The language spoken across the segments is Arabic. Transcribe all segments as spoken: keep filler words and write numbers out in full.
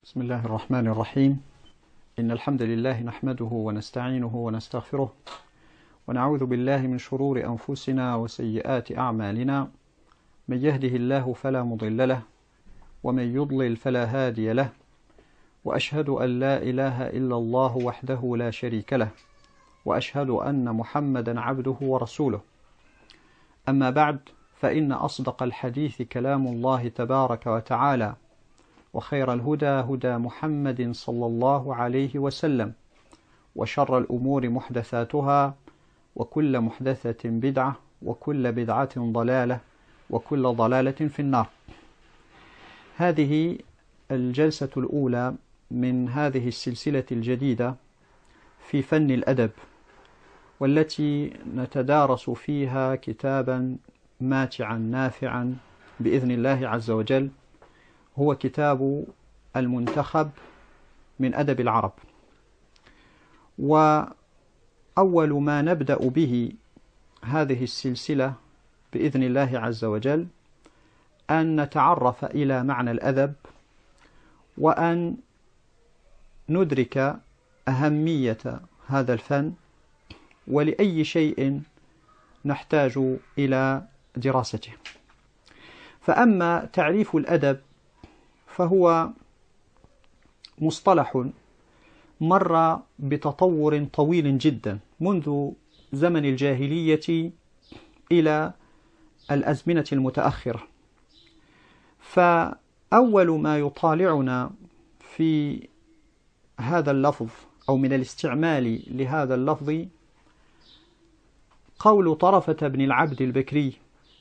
بسم الله الرحمن الرحيم. إن الحمد لله نحمده ونستعينه ونستغفره ونعوذ بالله من شرور أنفسنا وسيئات أعمالنا. من يهده الله فلا مضل له ومن يضلل فلا هادي له، وأشهد أن لا إله إلا الله وحده لا شريك له، وأشهد أن محمدا عبده ورسوله. أما بعد، فإن أصدق الحديث كلام الله تبارك وتعالى، وخير الهدى هدى محمد صلى الله عليه وسلم، وشر الأمور محدثاتها، وكل محدثة بدعة، وكل بدعة ضلالة، وكل ضلالة في النار. هذه الجلسة الأولى من هذه السلسلة الجديدة في فن الأدب، والتي نتدارس فيها كتابا ماتعا نافعا بإذن الله عز وجل، هو كتاب المنتخب من أدب العرب. وأول ما نبدأ به هذه السلسلة بإذن الله عز وجل أن نتعرف إلى معنى الأدب، وأن ندرك أهمية هذا الفن، ولأي شيء نحتاج إلى دراسته. فأما تعريف الأدب فهو مصطلح مر بتطور طويل جدا منذ زمن الجاهلية إلى الأزمنة المتأخرة. فأول ما يطالعنا في هذا اللفظ أو من الاستعمال لهذا اللفظ قول طرفة بن العبد البكري،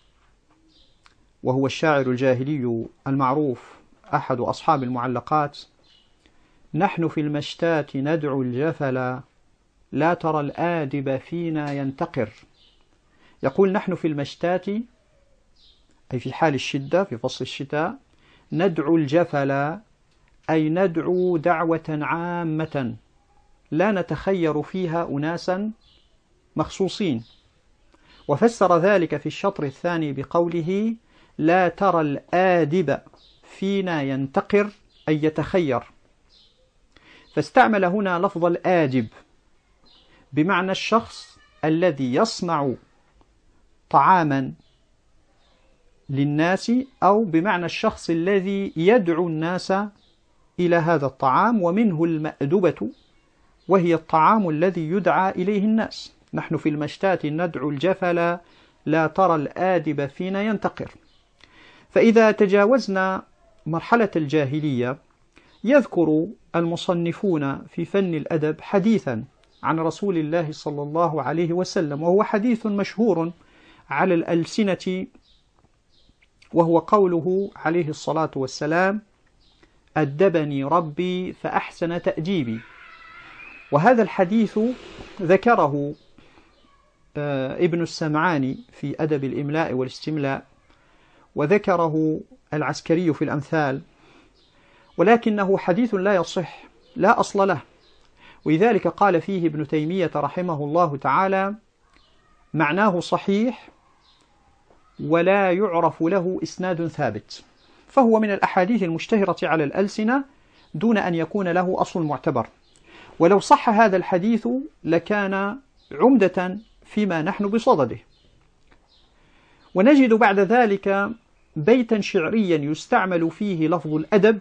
وهو الشاعر الجاهلي المعروف أحد أصحاب المعلقات: نحن في المشتات ندعو الجفلا، لا ترى الآدب فينا ينتقر. يقول: نحن في المشتات، أي في حال الشدة في فصل الشتاء، ندعو الجفلا، أي ندعو دعوة عامة لا نتخير فيها أناسا مخصوصين. وفسر ذلك في الشطر الثاني بقوله: لا ترى الآدب فينا ينتقر، أي يتخير. فاستعمل هنا لفظ الآدب بمعنى الشخص الذي يصنع طعاما للناس، أو بمعنى الشخص الذي يدعو الناس إلى هذا الطعام، ومنه المأدبة، وهي الطعام الذي يدعى إليه الناس. نحن في المشتات ندعو الجفل، لا ترى الآدب فينا ينتقر. فإذا تجاوزنا مرحلة الجاهلية، يذكر المصنفون في فن الأدب حديثا عن رسول الله صلى الله عليه وسلم، وهو حديث مشهور على الألسنة، وهو قوله عليه الصلاة والسلام: أدبني ربي فأحسن تأديبي. وهذا الحديث ذكره ابن السمعاني في أدب الإملاء والاستملاء، وذكره العسكري في الأمثال، ولكنه حديث لا يصح، لا أصل له. ولذلك قال فيه ابن تيمية رحمه الله تعالى: معناه صحيح ولا يعرف له إسناد ثابت. فهو من الأحاديث المشتهرة على الألسنة دون أن يكون له أصل معتبر. ولو صح هذا الحديث لكان عمدة فيما نحن بصدده. ونجد بعد ذلك بيتا شعريا يستعمل فيه لفظ الأدب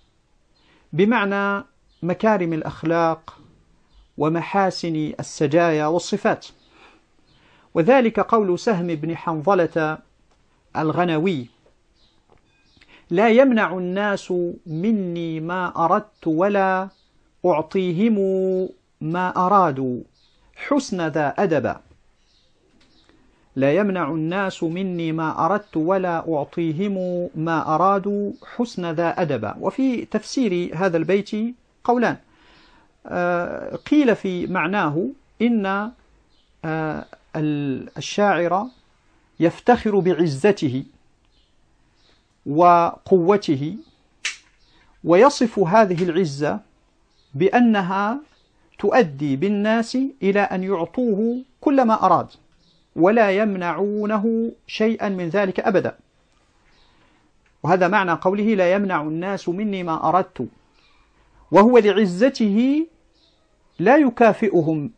بمعنى مكارم الأخلاق ومحاسن السجايا والصفات، وذلك قول سهم بن حنظلة الغنوي: لا يمنع الناس مني ما أردت، ولا أعطيهم ما أرادوا، حسن ذا أدبا. لا يمنع الناس مني ما أردت، ولا أعطيهم ما أرادوا، حسن ذا أدبا. وفي تفسير هذا البيت قولان. قيل في معناه إن الشاعر يفتخر بعزته وقوته، ويصف هذه العزة بأنها تؤدي بالناس إلى أن يعطوه كل ما أراد، ولا يمنعونه شيئا من ذلك أبدا. وهذا معنى قوله: لا يمنع الناس مني ما أردت. وهو لعزته لا يكافئهم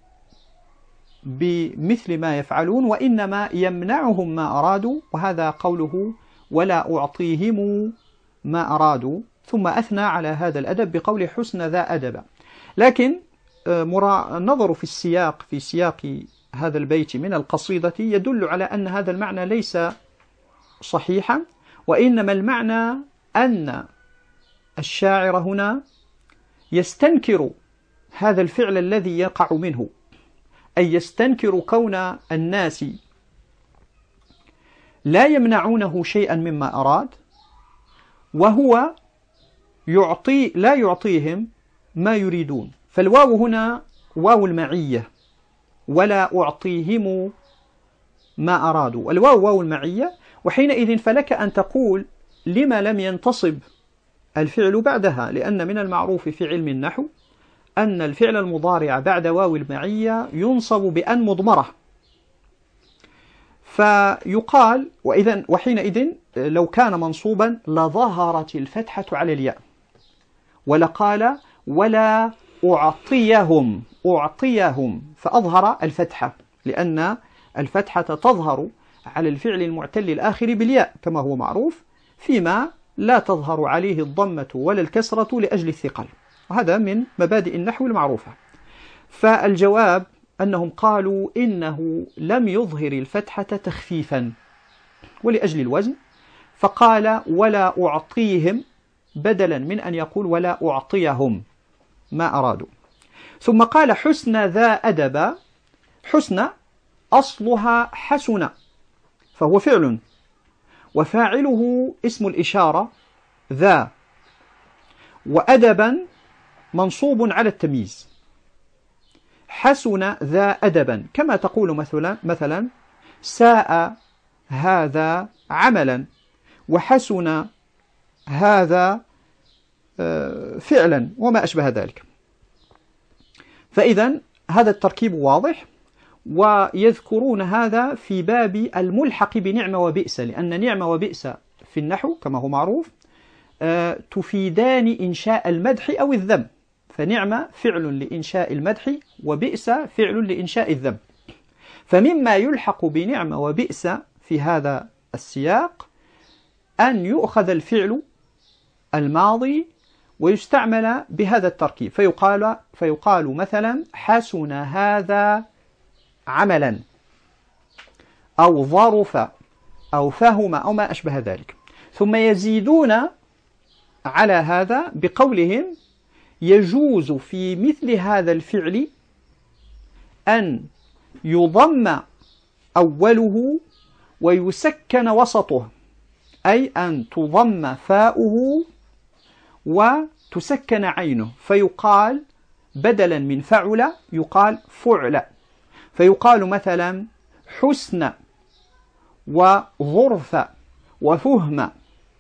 بمثل ما يفعلون، وإنما يمنعهم ما أرادوا، وهذا قوله ولا أعطيهم ما أرادوا، ثم أثنى على هذا الأدب بقول حسن ذا أدب. لكن النظر في السياق في سياق هذا البيت من القصيدة يدل على أن هذا المعنى ليس صحيحا، وإنما المعنى أن الشاعر هنا يستنكر هذا الفعل الذي يقع منه، أي يستنكر كون الناس لا يمنعونه شيئا مما أراد، وهو يعطي لا يعطيهم ما يريدون. فالواو هنا واو المعية، ولا أعطيهم ما أرادوا، الواو واو المعية. وحينئذ فلك أن تقول لما لم ينتصب الفعل بعدها، لأن من المعروف في علم النحو أن الفعل المضارع بعد واو المعية ينصب بأن مضمرة، فيقال وإذن وحينئذ لو كان منصوبا لظهرت الفتحة على الياء، ولقال ولا أعطيهم أعطيهم فأظهر الفتحة، لأن الفتحة تظهر على الفعل المعتل الآخر بالياء كما هو معروف، فيما لا تظهر عليه الضمة ولا الكسرة لأجل الثقل، وهذا من مبادئ النحو المعروفة. فالجواب أنهم قالوا إنه لم يظهر الفتحة تخفيفا ولأجل الوزن، فقال ولا أعطيهم بدلا من أن يقول ولا أعطيهم ما أرادوا. ثم قال حسن ذا أدب. حسن أصلها حسن، فهو فعل، وفاعله اسم الإشارة ذا، وأدبا منصوب على التمييز. حسن ذا أدبا، كما تقول مثلا مثلا ساء هذا عملا، وحسن هذا فعلا، وما أشبه ذلك. فإذا هذا التركيب واضح، ويذكرون هذا في باب الملحق بنعمة وبئس، لأن نعمة وبئس في النحو كما هو معروف تفيدان إنشاء المدح أو الذم، فنعمة فعل لإنشاء المدح، وبئس فعل لإنشاء الذم. فمما يلحق بنعمة وبئس في هذا السياق أن يؤخذ الفعل الماضي ويستعمل بهذا التركيب، فيقال, فيقال مثلا حسن هذا عملا، أو ظرف، أو فهم، أو ما أشبه ذلك. ثم يزيدون على هذا بقولهم يجوز في مثل هذا الفعل أن يضم أوله ويسكن وسطه، أي أن تضم فاؤه وتسكن عينه، فيقال بدلا من فعل يقال فعل، فيقال مثلا حسن وظرف وفهم،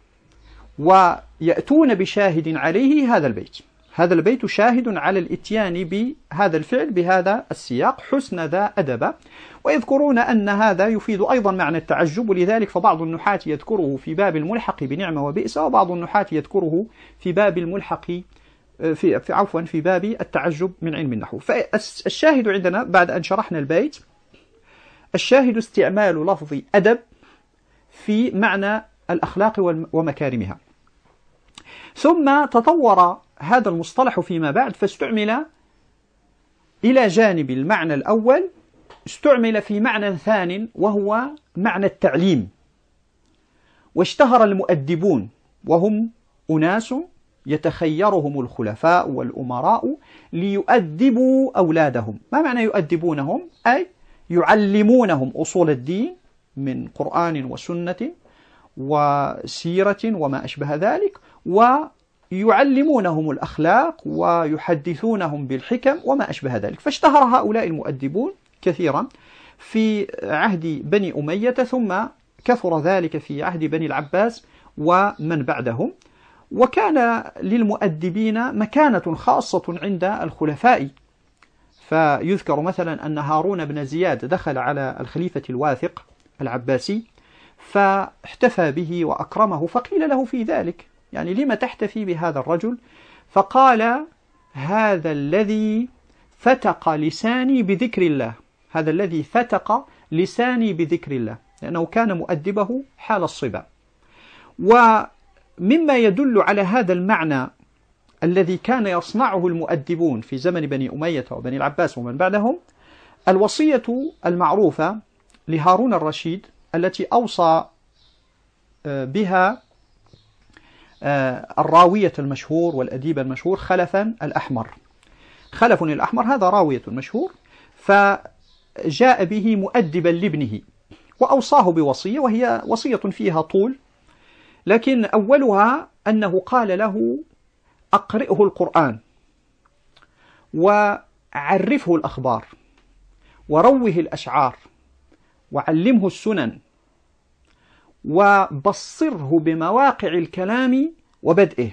ويأتون بشاهد عليه هذا البيت. هذا البيت شاهد على الاتيان بهذا الفعل بهذا السياق حسن ذا أدب، ويذكرون أن هذا يفيد أيضا معنى التعجب، ولذلك فبعض النحاة يذكره في باب الملحق بنعمة وبئس، وبعض النحاة يذكره في باب الملحق في, في عفوا في باب التعجب من علم النحو. فالشاهد عندنا بعد أن شرحنا البيت، الشاهد استعمال لفظ أدب في معنى الأخلاق ومكارمها. ثم تطور هذا المصطلح فيما بعد فاستعمل إلى جانب المعنى الأول، استعمل في معنى ثاني وهو معنى التعليم. واشتهر المؤدبون، وهم أناس يتخيرهم الخلفاء والأمراء ليؤدبوا أولادهم. ما معنى يؤدبونهم؟ أي يعلمونهم أصول الدين من قرآن وسنة وسيرة وما أشبه ذلك، ويعلمونهم الأخلاق ويحدثونهم بالحكم وما أشبه ذلك. فاشتهر هؤلاء المؤدبون كثيرا في عهد بني أمية، ثم كثر ذلك في عهد بني العباس ومن بعدهم. وكان للمؤدبين مكانة خاصة عند الخلفاء، فيذكر مثلا أن هارون بن زياد دخل على الخليفة الواثق العباسي فاحتفى به وأكرمه، فقيل له في ذلك يعني لما تحتفي بهذا الرجل؟ فقال هذا الذي فتق لساني بذكر الله، هذا الذي فتق لساني بذكر الله، لأنه كان مؤدبه حال الصبا. ومما يدل على هذا المعنى الذي كان يصنعه المؤدبون في زمن بني أمية وبني العباس ومن بعدهم، الوصية المعروفة لهارون الرشيد التي أوصى بها الراوية المشهور والأديب المشهور خلفا الأحمر. خلف الأحمر هذا راوية مشهور، فجاء به مؤدبا لابنه وأوصاه بوصية، وهي وصية فيها طول، لكن أولها أنه قال له: أقرئه القرآن، وعرفه الأخبار، وروه الأشعار، وعلمه السنن، وبصره بمواقع الكلام وبدئه،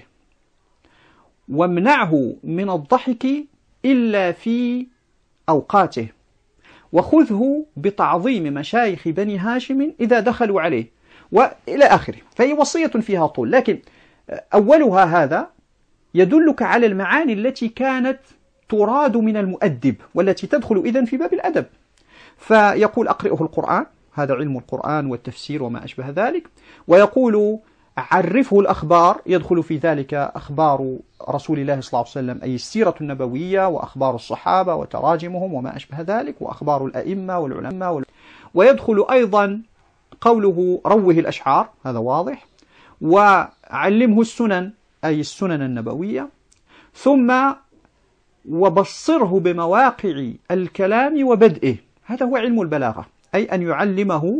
وامنعه من الضحك إلا في أوقاته، وخذه بتعظيم مشايخ بني هاشم إذا دخلوا عليه، وإلى آخره. فهي وصية فيها طول، لكن أولها هذا يدلك على المعاني التي كانت تراد من المؤدب، والتي تدخل إذن في باب الأدب. فيقول: أقرئه القرآن، هذا علم القرآن والتفسير وما أشبه ذلك. ويقول: عرفه الأخبار، يدخل في ذلك أخبار رسول الله صلى الله عليه وسلم، أي السيرة النبوية وأخبار الصحابة وتراجمهم وما أشبه ذلك، وأخبار الأئمة والعلماء وال... ويدخل أيضا قوله: روه الأشعار، هذا واضح، وعلمه السنن، أي السنن النبوية، ثم وبصره بمواقع الكلام وبدئه، هذا هو علم البلاغة، أي أن يعلمه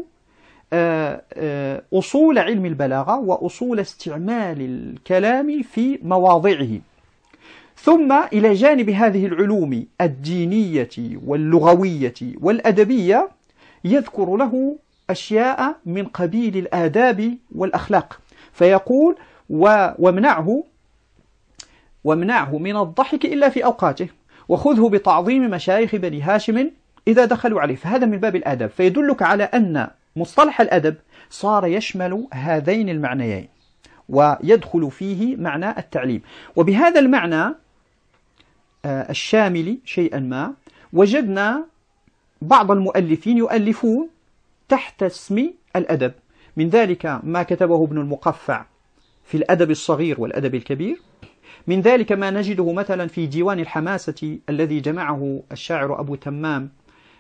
أصول علم البلاغة وأصول استعمال الكلام في مواضعه. ثم إلى جانب هذه العلوم الدينية واللغوية والأدبية يذكر له أشياء من قبيل الآداب والأخلاق، فيقول: وامنعه وامنعه من الضحك إلا في أوقاته، وخذه بتعظيم مشايخ بني هاشم إذا دخلوا عليه. فهذا من باب الآداب، فيدلك على أن مصطلح الأدب صار يشمل هذين المعنيين، ويدخل فيه معنى التعليم. وبهذا المعنى الشامل شيئا ما وجدنا بعض المؤلفين يؤلفون تحت اسم الأدب، من ذلك ما كتبه ابن المقفع في الأدب الصغير والأدب الكبير، من ذلك ما نجده مثلا في ديوان الحماسة الذي جمعه الشاعر أبو تمام،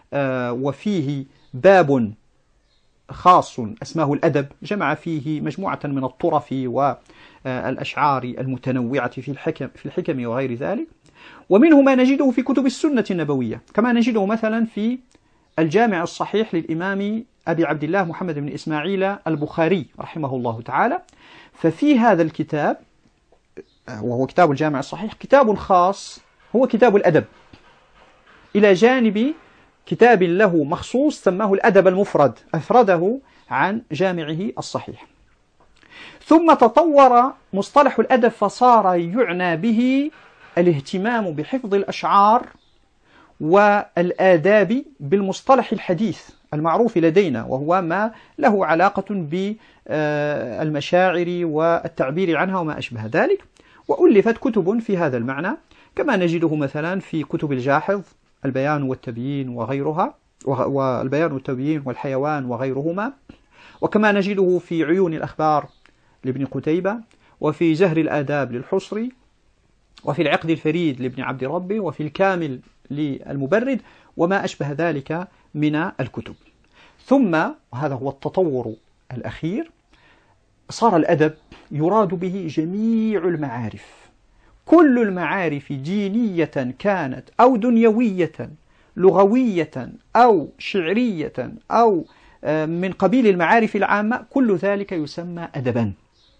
وفيه باب خاص اسمه الأدب، جمع فيه مجموعة من الطرف والأشعار المتنوعة في الحكم, في الحكم وغير ذلك. ومنه ما نجده في كتب السنة النبوية، كما نجده مثلا في الجامع الصحيح للإمام أبي عبد الله محمد بن إسماعيل البخاري رحمه الله تعالى. ففي هذا الكتاب، وهو كتاب الجامع الصحيح، كتاب خاص هو كتاب الأدب، إلى جانب كتاب له مخصوص سماه الأدب المفرد، أفرده عن جامعه الصحيح. ثم تطور مصطلح الأدب فصار يعنى به الاهتمام بحفظ الأشعار والآداب بالمصطلح الحديث المعروف لدينا، وهو ما له علاقة بالمشاعر والتعبير عنها وما أشبه ذلك. وألفت كتب في هذا المعنى، كما نجده مثلا في كتب الجاحظ، البيان والتبيين وغيرها، والبيان والتبيين والحيوان وغيرهما، وكما نجده في عيون الأخبار لابن قتيبة، وفي زهر الآداب للحصري، وفي العقد الفريد لابن عبد ربه، وفي الكامل للمبرد، وما أشبه ذلك من الكتب. ثم، وهذا هو التطور الأخير، صار الأدب يراد به جميع المعارف، كل المعارف دينية كانت أو دنيوية، لغوية أو شعرية أو من قبيل المعارف العامة، كل ذلك يسمى أدبا.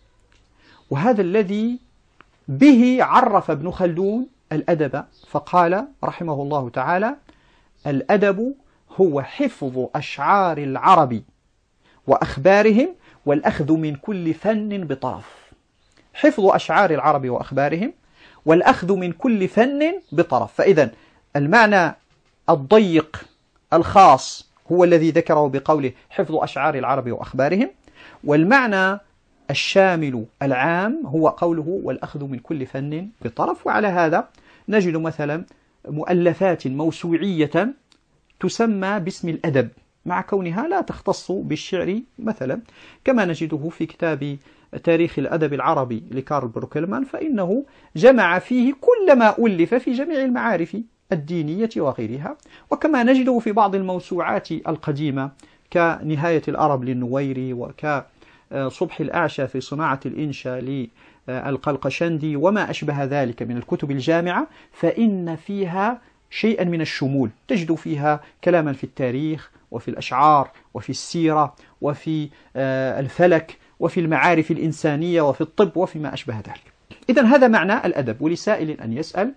وهذا الذي به عرف ابن خلدون الأدب، فقال رحمه الله تعالى: الأدب هو حفظ أشعار العرب وأخبارهم والأخذ من كل فن بطرف. حفظ أشعار العرب وأخبارهم والأخذ من كل فن بطرف. فإذا المعنى الضيق الخاص هو الذي ذكره بقوله حفظ أشعار العرب وأخبارهم، والمعنى الشامل العام هو قوله والأخذ من كل فن بطرف. وعلى هذا نجد مثلا مؤلفات موسوعية تسمى باسم الأدب مع كونها لا تختص بالشعر مثلا، كما نجده في كتاب تاريخ الأدب العربي لكارل بروكلمان، فإنه جمع فيه كل ما ألف في جميع المعارف الدينية وغيرها. وكما نجده في بعض الموسوعات القديمة كنهاية الأرب للنويري، وكصبح الأعشى في صناعة الإنشاء للقلقشندي وما أشبه ذلك من الكتب الجامعة، فإن فيها شيئا من الشمول، تجد فيها كلاما في التاريخ وفي الأشعار وفي السيرة وفي الفلك وفي المعارف الإنسانية وفي الطب وفيما أشبه ذلك. إذن هذا معنى الأدب. ولسائل أن يسأل: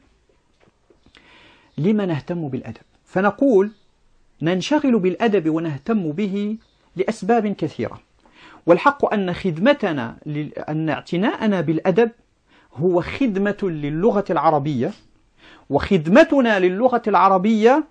لما نهتم بالأدب؟ فنقول: ننشغل بالأدب ونهتم به لأسباب كثيرة، والحق أن خدمتنا أن اعتناءنا بالأدب هو خدمة للغة العربية، وخدمتنا للغة العربية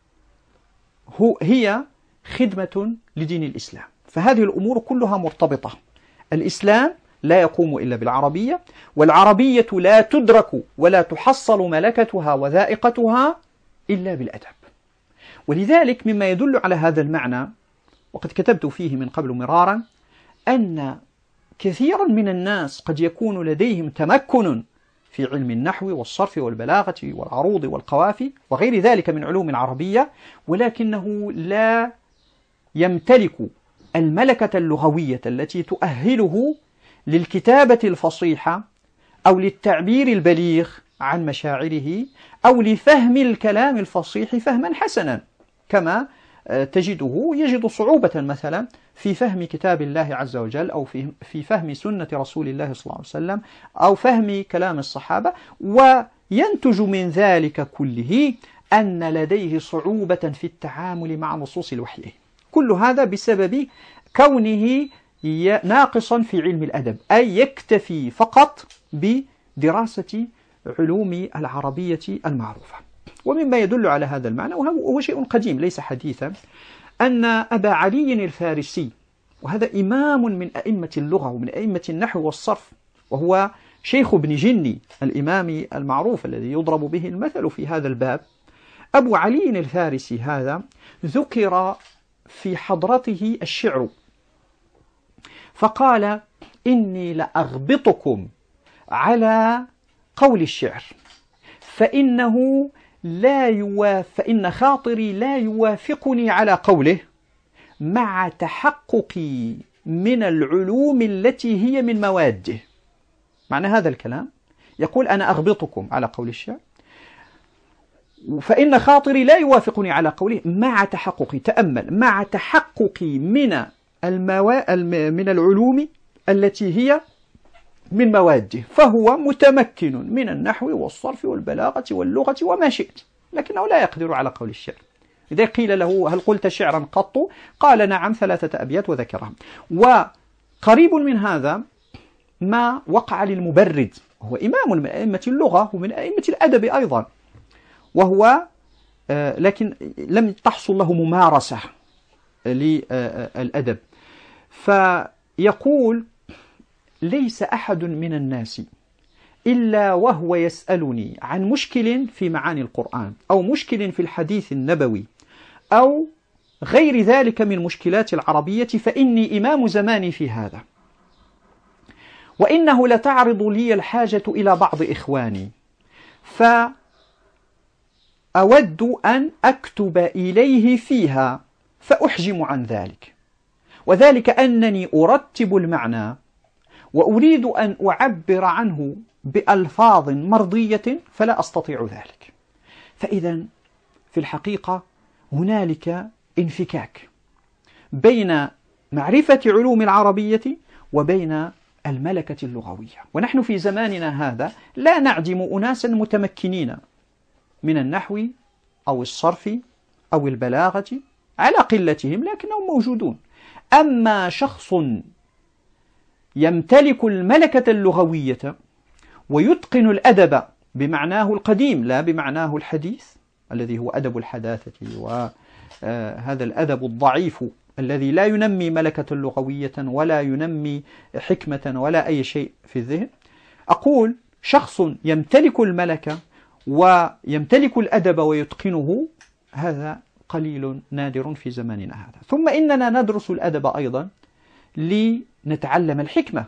هي خدمة لدين الإسلام. فهذه الأمور كلها مرتبطة. الإسلام لا يقوم إلا بالعربية، والعربية لا تدرك ولا تحصل ملكتها وذائقتها إلا بالأدب. ولذلك مما يدل على هذا المعنى، وقد كتبت فيه من قبل مرارا، أن كثيرا من الناس قد يكون لديهم تمكن في علم النحو والصرف والبلاغة والعروض والقوافي وغير ذلك من علوم العربية، ولكنه لا يمتلك الملكة اللغوية التي تؤهله للكتابة الفصيحة أو للتعبير البليغ عن مشاعره أو لفهم الكلام الفصيح فهما حسنا، كما تجده يجد صعوبة مثلا في فهم كتاب الله عز وجل أو في فهم سنة رسول الله صلى الله عليه وسلم أو فهم كلام الصحابة، وينتج من ذلك كله أن لديه صعوبة في التعامل مع نصوص الوحي. كل هذا بسبب كونه ناقصا في علم الأدب، أي يكتفي فقط بدراسة علوم العربية المعروفة. ومما يدل على هذا المعنى، وهو شيء قديم ليس حديثا، أن أبا علي الفارسي، وهذا إمام من أئمة اللغة ومن أئمة النحو والصرف، وهو شيخ ابن جني الإمام المعروف الذي يضرب به المثل في هذا الباب، أبو علي الفارسي هذا ذكر في حضرته الشعر، فقال: إني لأغبطكم على قول الشعر، فإنه لا يواف فإن خاطري لا يوافقني على قوله، مع تحققي من العلوم التي هي من مواده. معنى هذا الكلام يقول: أنا أغبطكم على قول الشعر، فإن خاطري لا يوافقني على قوله مع تحققي، تأمل، مع تحققي من الموا... من العلوم التي هي من مواده، فهو متمكن من النحو والصرف والبلاغة واللغة وما شئت، لكنه لا يقدر على قول الشعر. إذا قيل له: هل قلت شعرا قط؟ قال: نعم، ثلاثة أبيات وذكرهم. وقريب من هذا ما وقع للمبرد، هو إمام من أئمة اللغة ومن أئمة الأدب أيضا، وهو آه لكن لم تحصل له ممارسة للأدب، فيقول: ليس أحد من الناس إلا وهو يسألني عن مشكل في معاني القرآن أو مشكل في الحديث النبوي أو غير ذلك من مشكلات العربية، فإني إمام زماني في هذا، وإنه لتعرض لي الحاجة إلى بعض إخواني، فأود أن أكتب إليه فيها فأحجم عن ذلك، وذلك أنني أرتب المعنى وأريد أن أعبر عنه بألفاظ مرضية فلا أستطيع ذلك. فإذا في الحقيقة هنالك انفكاك بين معرفة علوم العربية وبين الملكة اللغوية. ونحن في زماننا هذا لا نعدم أناسا متمكنين من النحو أو الصرف أو البلاغة على قلتهم، لكنهم موجودون. أما شخص يمتلك الملكة اللغوية ويتقن الأدب بمعناه القديم لا بمعناه الحديث الذي هو أدب الحداثة، وهذا الأدب الضعيف الذي لا ينمي ملكة لغوية ولا ينمي حكمة ولا أي شيء في الذهن، أقول شخص يمتلك الملكة ويمتلك الأدب ويتقنه، هذا قليل نادر في زماننا هذا. ثم إننا ندرس الأدب أيضا لنتعلم الحكمة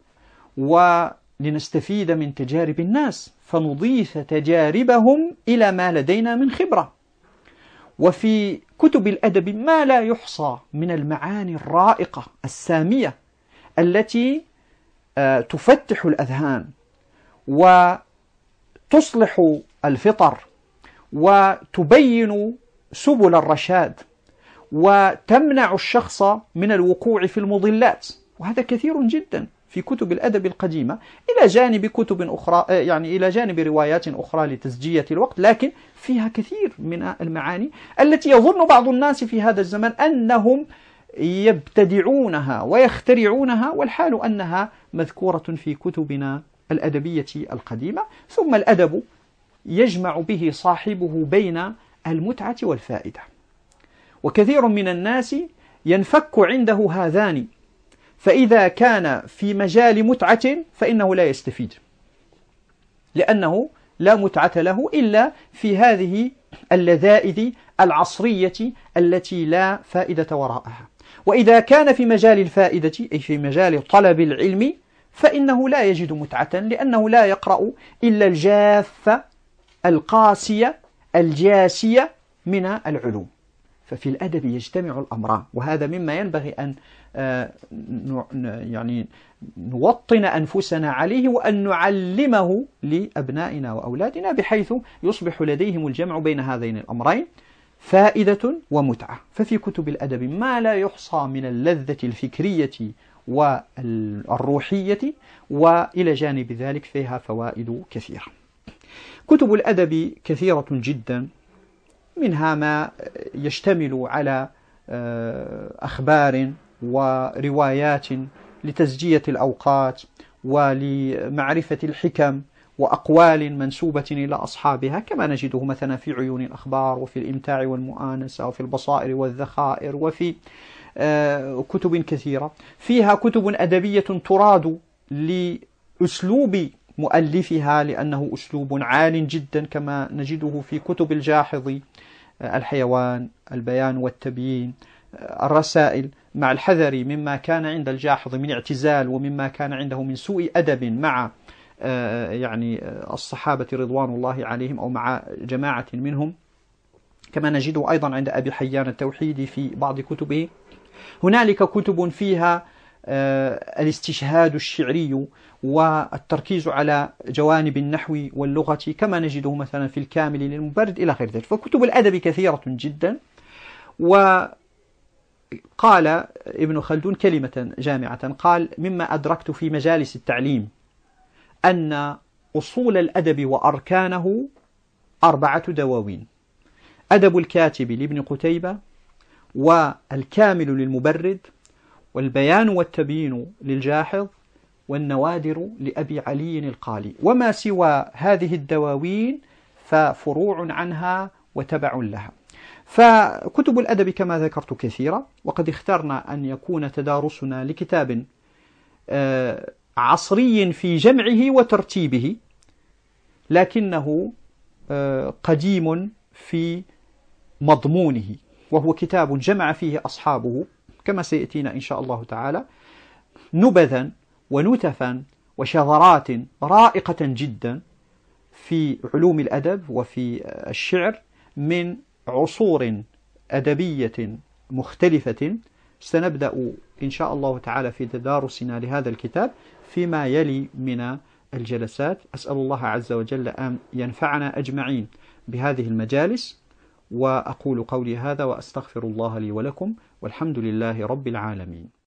ولنستفيد من تجارب الناس، فنضيف تجاربهم إلى ما لدينا من خبرة. وفي كتب الأدب ما لا يحصى من المعاني الرائقة السامية التي تفتح الأذهان وتصلح الفطر وتبين سبل الرشاد وتمنع الشخص من الوقوع في المضلات، وهذا كثير جدا في كتب الأدب القديمة، إلى جانب كتب أخرى، يعني إلى جانب روايات أخرى لتسجية الوقت، لكن فيها كثير من المعاني التي يظن بعض الناس في هذا الزمن أنهم يبتدعونها ويخترعونها، والحال أنها مذكورة في كتبنا الأدبية القديمة. ثم الأدب يجمع به صاحبه بين المتعة والفائدة، وكثير من الناس ينفك عنده هذان، فإذا كان في مجال متعة فإنه لا يستفيد، لأنه لا متعة له إلا في هذه اللذائذ العصرية التي لا فائدة وراءها. وإذا كان في مجال الفائدة أي في مجال طلب العلم فإنه لا يجد متعة، لأنه لا يقرأ إلا الجافة القاسية الجاسية من العلوم. ففي الأدب يجتمع الأمران، وهذا مما ينبغي أن يعني نوطن أنفسنا عليه وأن نعلمه لأبنائنا وأولادنا، بحيث يصبح لديهم الجمع بين هذين الأمرين، فائدة ومتعة. ففي كتب الأدب ما لا يحصى من اللذة الفكرية والروحية، وإلى جانب ذلك فيها فوائد كثيرة. كتب الأدب كثيرة جدا، منها ما يشتمل على أخبار وروايات لتزجية الأوقات ولمعرفة الحكم وأقوال منسوبة إلى أصحابها، كما نجده مثلا في عيون الأخبار وفي الإمتاع والمؤانسة وفي البصائر والذخائر وفي كتب كثيرة. فيها كتب أدبية تراد لأسلوب مؤلفها لأنه أسلوب عال جدا، كما نجده في كتب الجاحظ، الحيوان، البيان والتبيين، الرسائل، مع الحذر مما كان عند الجاحظ من اعتزال ومما كان عنده من سوء أدب مع يعني الصحابة رضوان الله عليهم أو مع جماعة منهم، كما نجده أيضا عند أبي حيان التوحيدي في بعض كتبه. هنالك كتب فيها الاستشهاد الشعري والتركيز على جوانب النحو واللغة، كما نجده مثلا في الكامل للمبرد إلى غير ذلك. فكتب الأدب كثيرة جدا. وقال ابن خلدون كلمة جامعة، قال: مما أدركت في مجالس التعليم أن أصول الأدب وأركانه أربعة دواوين: أدب الكاتب لابن قتيبة، والكامل للمبرد، والبيان والتبيين للجاحظ، والنوادر لأبي علي القالي. وما سوى هذه الدواوين ففروع عنها وتبع لها. فكتب الأدب كما ذكرت كثيرة، وقد اخترنا أن يكون تدارسنا لكتاب عصري في جمعه وترتيبه، لكنه قديم في مضمونه، وهو كتاب جمع فيه أصحابه كما سيأتينا إن شاء الله تعالى نبذا ونتفا وشذرات رائقة جدا في علوم الأدب وفي الشعر من عصور أدبية مختلفة. سنبدأ إن شاء الله تعالى في تدارسنا لهذا الكتاب فيما يلي من الجلسات. أسأل الله عز وجل أن ينفعنا أجمعين بهذه المجالس، وأقول قولي هذا وأستغفر الله لي ولكم، والحمد لله رب العالمين.